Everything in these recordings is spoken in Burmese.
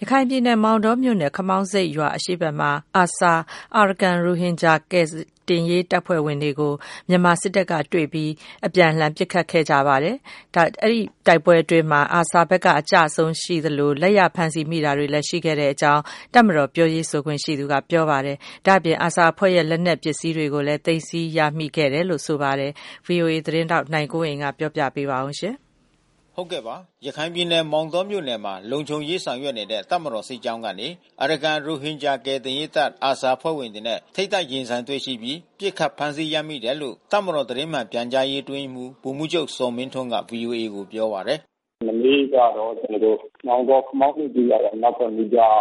ရခိုင်ပြည်နယ်မောင်တောမြို့နယ်ခမောင်းဆိပ်ရွာအရှေ့ဘက်မှာ ARSA အာရကန်ရိုဟင်ဂျာကယ်တင်ရေးတပ်ဖွဲ့ဝင်တွေကိုမြန်မာစစ်တပ်ကတွေ့ပြီးအပြန်အလှန်ပစ်ခတ်ခဲ့ကြပါတယ်။အဲဒီတိုက်ပွဲအတွင်းမှာARSA ဘက်ကအကျအဆုံးရှိသလိုလက်ရဖမ်းဆီးမိတာတွေလည်းရှိခဲ့တဲ့အကြောင်းတပ်မတော်ပြောရေးဆိုခွင့်ရှိသူကပြောပါတယ်။ဒါ့အပြင်ARSA အဖွဲ့ရဲ့လက်နက်ပစ္စည်းတွေကိုလည်းသိမ်းဆည်းရမိခဲ့တယ်လို့ဆိုပါတယ်။ VOA သတင်းထောက်နိုင်ကွန်းအိန်ကပြောပြပေးပါဦးရှင်။ဟုတ်ကဲ့ပါရခိုင်ပြည်နယ်မောင်တောမြို့နယ်မှာလုံခြုံရေးဆောင်ရွက်နေတဲ့တပ်မတော်စစ်ကြောင်းကနေအာရကန်ရိုဟင်ဂျာကယ်တင်ရေးတပ်အာဆာဖွဲ့ဝင်တွေနဲ့ထိတ်တိုက်ရင်ဆိုင်တွေ့ရှိပြီးပြစ်ခတ်ဖမ်းဆီးရမိတယ်လို့တပ်မတော်သတင်းမှန်ပြန်ကြားရေးအတွင်းမှူးဗိုလ်မှူးချုပ်စောမင်းထွန်းက VOA ကိုပြောပါတယ်မနေ့ကတော့ကျွန်တော်တို့မောင်တော်ခမောင်းစုကြီးရတဲ့နောက်ပိုင်းမီတာ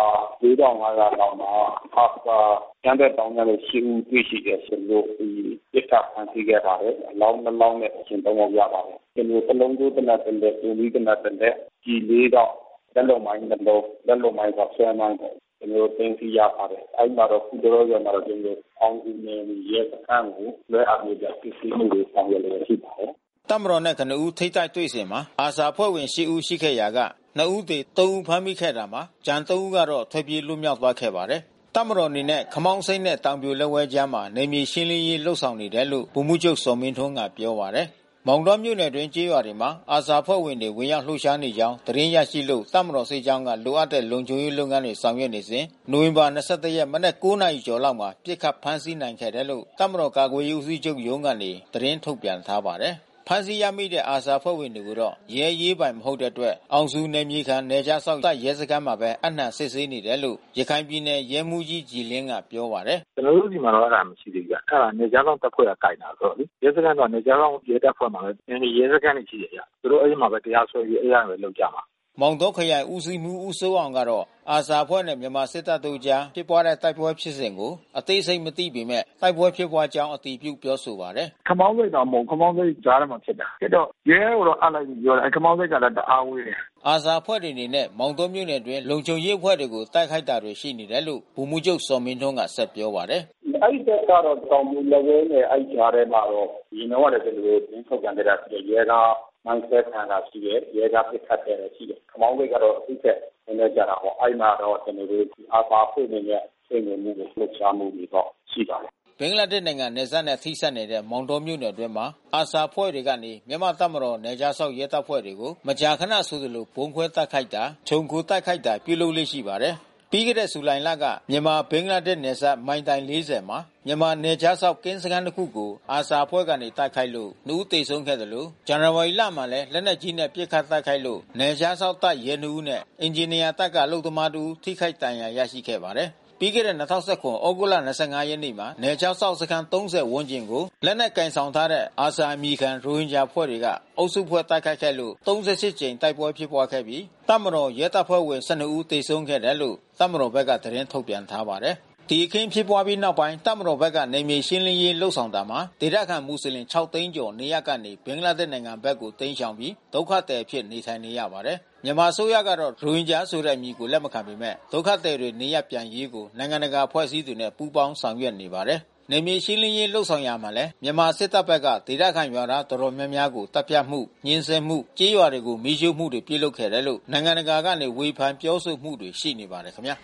4500လောက်မှာARSAကျန်းတဲ့တောင်းရတဲ့ရှိဦးတွေ့ရှိတဲ့ဆိုလို့ဒီပြစ်ခတ်ဖမ်းဆီးခဲ့ပါတယ်အလောင်းနှလောင်းနဲ့အရှင်သုံးယောက်ရပါတယ်ကျွန်တော်စလုံးတို့တနတ်တဲ့ဒူမီတနတ်တဲ့ကြီးလေးတော့လက်လုံးမိုင်းနှလုံးလက်လုံးမိုင်းကဆွဲမိုင်းပေါ့ကျွန်တော်သိသိရပါတယ်အဲ့မှာတော့ခုတော်ရမှာတော့ကျွန်တော်အောင်ဒီနေရဲ့စခန်းကိုလွှဲအပ်နေတဲ့ပြည်စည်းမှုတွေဆောင်ရွက်လို့ရှိပါတယ်တပ်မတော်နဲ့ကနဦးထိတ်တိုက်တွေ့စဉ်မှာအာဆာဖွဲ့ဝင်8ဦးရှိခဲ့ရာက2ဦးသေ3ဦးဖမ်းမိခဲ့တာမှာကျန်3ဦးကတော့ထွက်ပြေးလွတ်မြောက်သွားခဲ့ပါတယ်တပ်မတော်အနေနဲ့ခမောင်းစိမ့်နဲ့တောင်ပြိုလက်ဝဲကြားမှာနေမြေရှင်းလင်းရေးလှုပ်ဆောင်နေတယ်လို့ဗိုလ်မှူးချုပ်စောမင်းထွန်းကပြောပါတယ်မောင်တော်မြို့နယ်တွင်ကျေးရွာတွေမှာအာဆာဖွဲ့ဝင်တွေဝင်ရောက်လှုပ်ရှားနေကြောင်းသတင်းရရှိလို့တပ်မတော်စစ်ကြောင်းကလိုအပ်တဲ့လုံခြုံရေးလုပ်ငန်းတွေဆောင်ရွက်နေစဉ်နိုဝင်ဘာ21ရက်မနက်9:00နာရီကျော်လောက်မှာပြစ်ခတ်ဖမ်းဆီးနိုင်ခဲ့တယ်လို့တပ်မတော်ကာကွယ်ရေးဦးစီးချုပ်ရုံးကနေသတင်းထုတ်ပြန်ထားပါတယ်ဖမ်းဆီးရမိတဲ့အာဆာဖွဲ့ဝင်တွေကိုတော့ရဲရေးပိုင်မဟုတ်တဲ့အတွက်အောင်စုနယ်မြေခံနယ်ခြားစောင့်တပ်ရဲစခန်းမှာပဲအနှံ့စစ်ဆေးနေတယ်လို့ရခိုင်ပြည်နယ်ရဲမှူးကြီးကြည်လင်းကပြောပါတယ်ကျွန်တော်တို့ဒီမှာတော့အဲ့ဒါမရှိသေးဘူး။အဲ့ဒါနယ်ခြားစောင့်တပ်ဖွဲ့ကကိုင်တာဆိုတော့လေရဲစခန်းတော့နယ်ခြားစောင့်ရဲတပ်ဖွဲ့မှာပဲရဲစခန်းနေရှိတယ်။သူတို့အဲ့ဒီမှာပဲတရားစွဲပြီးအဲ့ရပဲလုပ်ကြမှာမောင်တောခရိုင်ဦးစီးမှုဦးစိုးအောင်ကတော့အာဆာဖွဲ့နဲ့မြန်မာစစ်တပ်တို့ကြားဖြစ်ပွားတဲ့တိုက်ပွဲဖြစ်စဉ်ကိုအသေးစိတ်မသိပေမဲ့တိုက်ပွဲဖြစ်ပွားကြောင်းအတည်ပြုပြောဆိုပါတယ်ခမောင်းစိတ်တော့မဟုတ်ခမောင်းစိတ်ကြားထဲမှာဖြစ်တာဖြစ်တော့ရဲကိုတော့အပ်လိုက်ပြီးပြောတယ်ခမောင်းစိတ်ကလည်းတအားဝေးတယ်အာဆာဖွဲ့တွေအနေနဲ့မောင်တောမြို့နယ်တွင်လုံခြုံရေးအဖွဲ့တွေကိုတိုက်ခိုက်တာတွေရှိနေတယ်လို့ဗိုလ်မှူးချုပ်စောမင်းထွန်းကဆက်ပြောပါတယ်အဲ့ဒီကတော့တောင်ပြိုလက်ဝဲနဲ့အဲ့ကြားထဲမှာတော့ဒီတော့လည်းကျွန်တော်တို့သင်ထုတ်ပြန်ကြတာရဲကမိုင်းဆွဲခံတာရှိတယ်ရဲကပစ်ခတ်တယ်ရှိတယ်ခမောင်းစိတ်ကတော့အသိချက်နေကြတာပေါ့အဲ့မှာတော့ကျွန်တော်တို့အာဆာဖွဲ့နေတဲ့စိတ်ဝင်မှုကိုလှုပ်ရှားမှုတွေတော့ရှိပါတယ်ဘင်္ဂလားဒေ့ရှ်နိုင်ငံနယ်စပ်နဲ့ထိစပ်နေတဲ့မောင်တောမြို့နယ်အတွင်းမှာအာဆာဖွဲ့တွေကနေမြန်မာတပ်မတော်နယ်ခြားစောင့်ရဲတပ်ဖွဲ့တွေကိုမကြာခဏဆိုသလိုဘုံခွဲတိုက်ခိုက်တာခြုံခိုတိုက်ခိုက်တာပြုလုပ်လေ့ရှိပါတယ်ပြီးခဲ့တဲ့ဇူလိုင်လကမြန်မာဘင်္ဂလားဒေ့ရှ်နယ်စပ်မိုင်တိုင်40မှာမြန်မာနယ်ခြားစောင့်ကင်းစခန်းတစ်ခုကိုအာဆာဖွဲ့ကနေတိုက်ခိုက်လို့2ဦးသေဆုံးခဲ့တယ်လို့ဇန်နဝါရီလမှာလည်းလက်နက်ကြီးနဲ့ပစ်ခတ်တိုက်ခိုက်လို့နယ်ခြားစောင့်တပ်ရဲ2ဦးနဲ့အင်ဂျင်နီယာတပ်ကအလုပ်သမား2ဦးထိခိုက်ဒဏ်ရာရရှိခဲ့ပါတယ်ပြီးခဲ့တဲ့2019ဩဂုတ်လ25ရက်နေ့မှာနယ်ခြားစောင့်စခန်း30ဝန်းကျင်ကိုလက်နက်ကင်ဆောင်ထားတဲ့အာဆာအမီခံရိုဟင်ဂျာဖွဲ့တွေကအုပ်စုဖွဲ့တိုက်ခိုက်ခဲ့လို့38ကြိမ်တိုက်ပွဲဖြစ်ပွားခဲ့ပြီးတပ်မတော်ရဲတပ်ဖွဲ့ဝင်12ဦးသေဆုံးခဲ့တယ်လို့တပ်မတော်ဘက်ကသတင်းထုတ်ပြန်ထားပါတယ်ဒီအခင်းဖြစ်ပွားပြီးနောက်ပိုင်းတပ်မတော်ဘက်ကနေမြေရှင်းလင်းရေးလှုပ်ဆောင်တာမှာဒေသခံမွတ်စလင်6သိန်းကျော်နေရပ်ကနေဘင်္ဂလားဒေ့ရှ်နိုင်ငံဘက်ကိုတိမ်းရှောင်ပြီးဒုက္ခသည်ဖြစ်နေထိုင်နေရပါတယ်မြန်မာအစိုးရကတော့ရိုဟင်ဂျာဆိုတဲ့အမည်ကိုလက်မခံပေမဲ့ဒုက္ခသည်တွေနေရပ်ပြန်ရေးကိုနိုင်ငံတကာအဖွဲ့အစည်းတွေနဲ့ပူးပေါင်းဆောင်ရွက်နေပါတယ်နေမြေရှင်းလင်းရေးလှုပ်ဆောင်ရမှာလဲမြန်မာစစ်တပ်ဘက်ကဒေသခံရွာသားတော်တော်များများကိုတပ်ဖြတ်မှုညှင်းဆဲမှုကြေးရွာတွေကိုမီးရှို့မှုတွေပြုလုပ်ခဲ့တယ်လို့နိုင်ငံတကာကနေဝေဖန်ပြောဆိုမှုတွေရှိနေပါတယ်ခင်ဗျာ